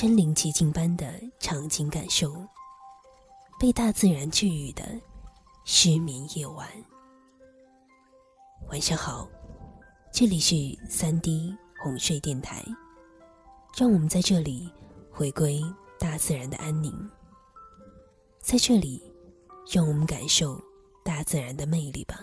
身临其境般的场景感受，被大自然治愈的失眠夜晚。晚上好，这里是3D 哄睡电台，让我们在这里回归大自然的安宁，在这里让我们感受大自然的魅力吧。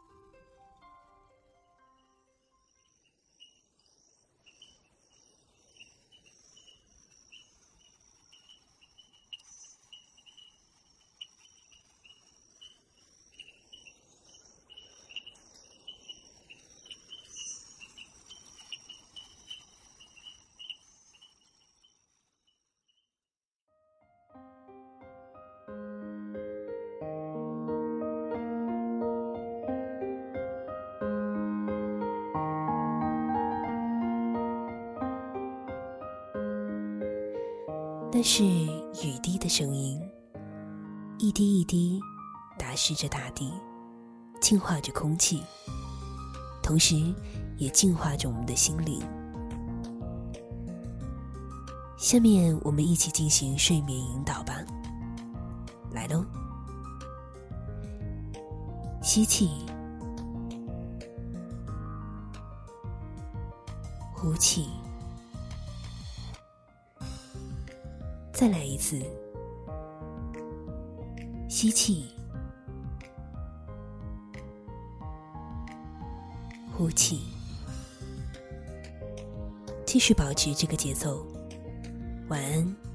那是雨滴的声音，一滴一滴打湿着大地，净化着空气，同时也净化着我们的心灵。下面我们一起进行睡眠引导吧。来咯，吸气，呼气，再来一次，吸气，呼气，继续保持这个节奏。晚安。